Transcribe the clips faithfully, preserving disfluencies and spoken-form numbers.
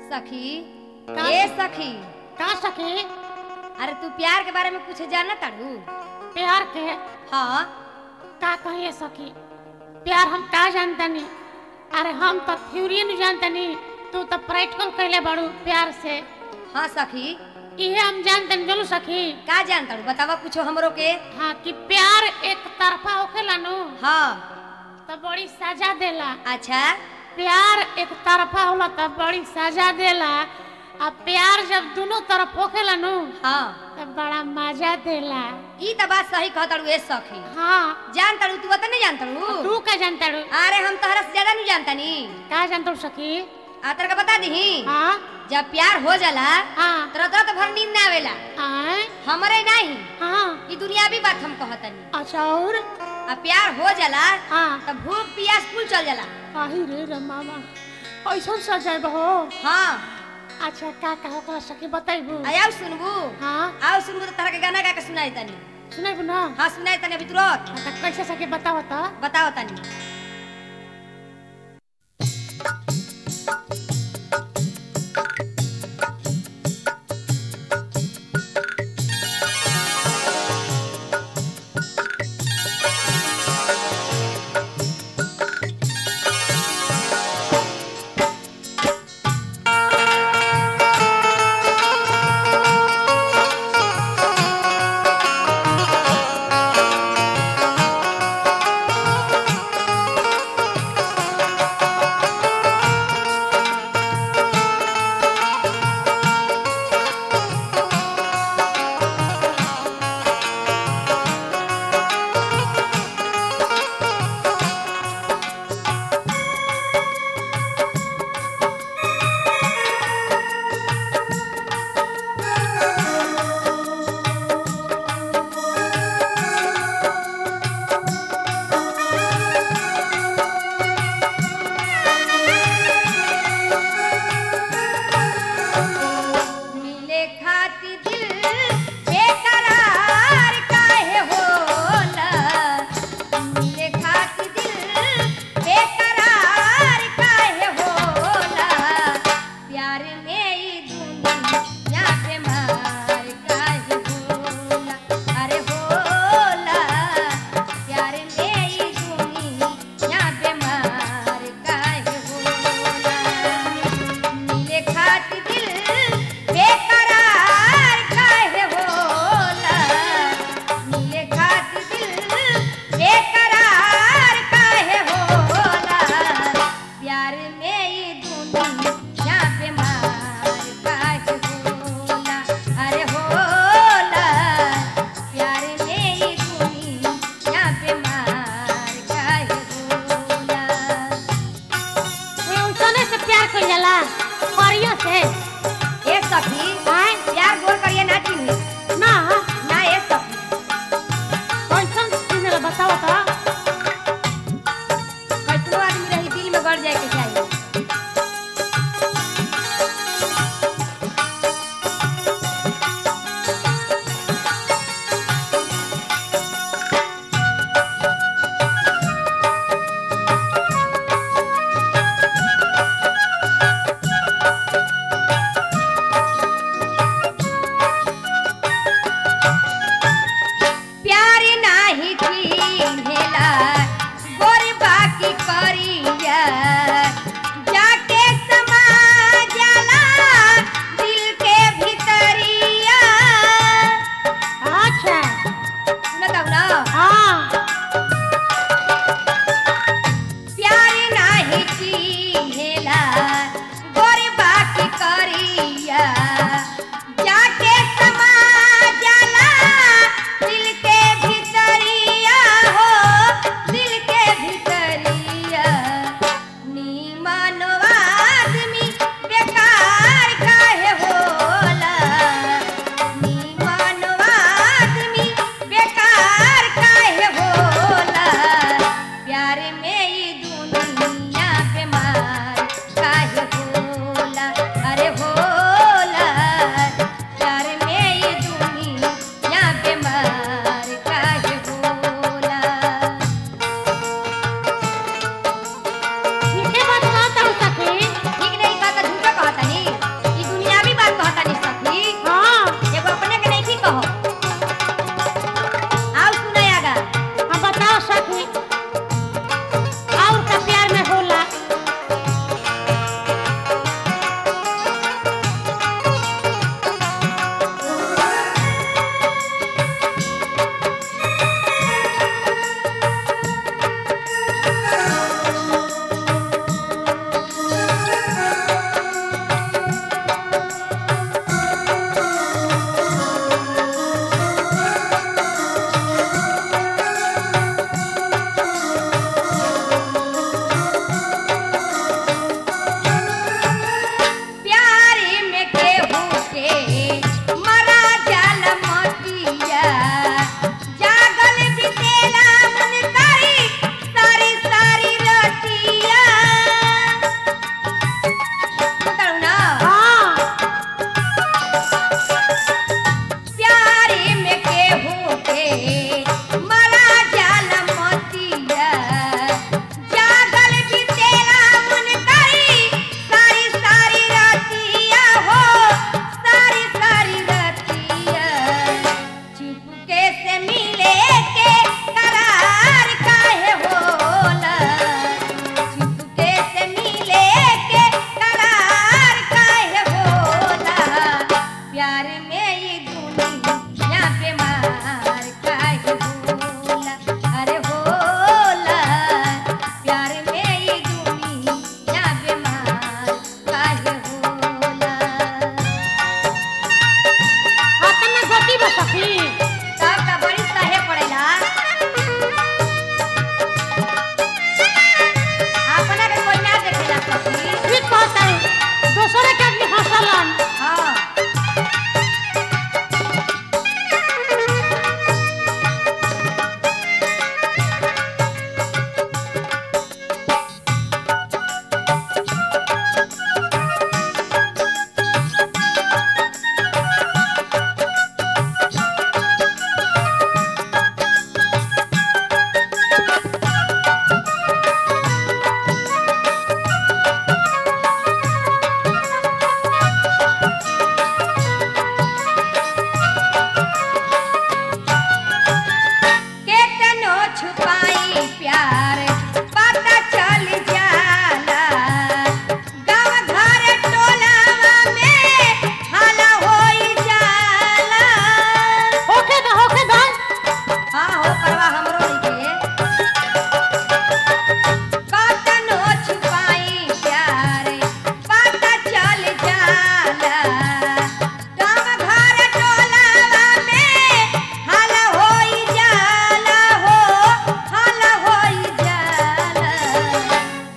सखी का ए सखी का सखी? अरे तू प्यार के बारे में कुछ जाना ताड़ू? प्यार के हाँ का कहिए सखी? प्यार हम का जानतनी? अरे हम तो थ्योरी नहीं जानतनी, तू तो प्रैक्टिकल कहले बाड़ू प्यार से। हाँ सखी इहे हम जानतनी जलू सखी। का जान ताड़ू बतावा कुछ हमरो के। हाँ कि प्यार एक तरफा होखेला नु हाँ तो बड़ी सजा देला। अच्छा प्यार एक तरफा होला तो बड़ी सजा देला। अब प्यार जब दोनों तरफ होखेला नु हाँ तो बड़ा मजा देला। ई त बात सही कह ताड़ू ए सखी। हाँ जान ताड़ू तू बता नहीं जान ताड़ू? तू का जानता रू? अरे हम तहरा से ज्यादा नहीं जानता नी। का जानता रू सखी? आतर का बता दी हाँ जब प्यार हो जाला हाँ तो रात रात भर नींद ना आवेला। आए हमरे नहीं हाँ ई दुनियावी बात हम कहतनी। अच्छा और अब प्यार हो जाला हाँ तब भूख प्यास कुल चल जाला। आही रे रमामा ऐसा सजाए बहो। हाँ अच्छा का कहो का सखी बताइबू? आओ सुनबू। हाँ आओ सुनबू तो तरह के गाना गा के सुनाई तनी। सुनाइबू ना? हाँ सुनाई तनी अभी तुरंत। हाँ, तो कैसे सखी बताओ तो? बताओ तनी। मिले खाती दिल बेकरार काहे होला। मिले खाती दिल बेकरार काहे होला। प्यार में ई दुनिया पे मार काहे होला। अरे होला प्यार में ई दुनिया पे मार काहे होला। मिले खाती दिल बेकरार काहे होला। मिले खाती दिल बेकरार काहे होला। प्यार में ई दुनिया पे मार काहे होला। अरे होला प्यार में ई दुनिया पे मार काहे होला। वे उतने से प्यार कर जाला परियो से? ए सखी आए प्यार गोल करिए ना चिन्ही ना ना ए सखी। कैसन चीज बताओ तो? कैसनो आदमी रही दिल में गड़ जाए के चाहिए। प्यार नाही चिन्हेला गोरी बाकी करिया। जाके समा जाला दिल के भीतरिया। अच्छा सुनत हऊ ना? हाँ प्यार नाही चिन्हेला गोरी बाकी करिया। जाके समा जाला दिल के भीतरिया हो। दिल के भीतरिया नीमन आदमी बेकार काहे होला। नीमन आदमी बेकार काहे होला। प्यार में ई दुनिया पे मार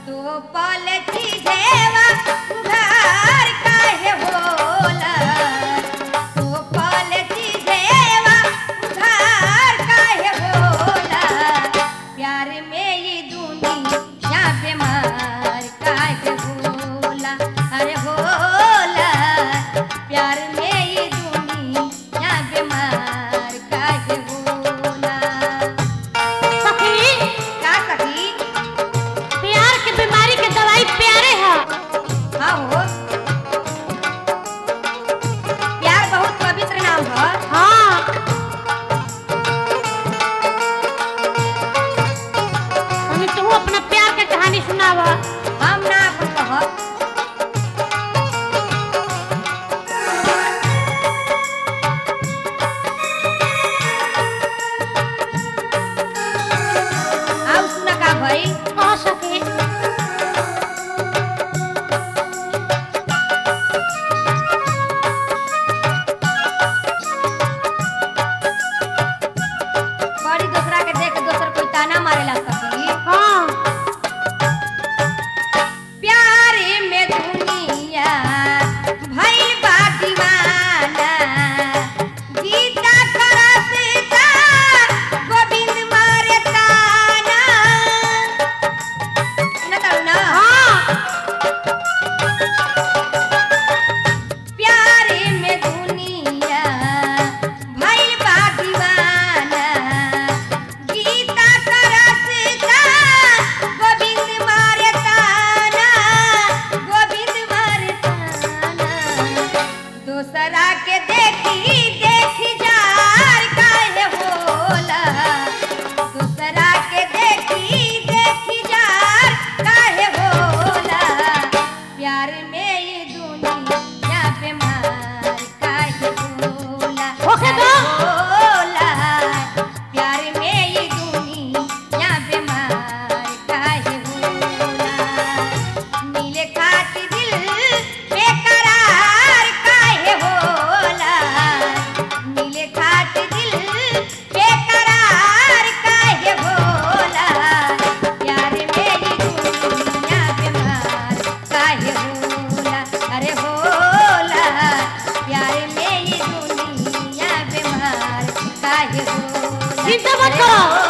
तो पल चीजेवा घर काहे होला तो पल चीजेवा घर काहे होला प्यार में ये दुनिया बीमार काहे होला अरे होला प्यार में ये दुनिया बीमार काहे होला सखी का सखी प्यार के बीमारी के दवाई प्यारे है। हाँ हो प्यार बहुत पवित्र नाम है। हाँ तनी तू अपना प्यार के कहानी सुनावा। हम ना अपन कहब आओ सुना का भाई कह सके बड़ी दूसरा के देख दोसर कोई ताना मारेला सखी हाँ प्यार में दुनिया भइल बा दीवाना गीता करत का गोविंद मारे ताना न करू ना हाँ प्यार में दुनिया भइल बा दीवाना गीता करत का गोविंद मारे ताना गोविंद मारे ताना दूसरा के देखी देखी जार काहे होला दूसरा के देखी देखी जार काहे होला प्यार में ये दुनिया बीमार काहे होला ओके दो। होला प्यार में ये दुनिया बीमार काहे होला नीले खाती दिल बेकरार काहे होला नीले खाती दिल बेकरार काहे होला प्यार में ये दुनिया बीमार काहे होला अरे होला प्यार में ये दुनिया बीमार काहे होला चिंता मत करो।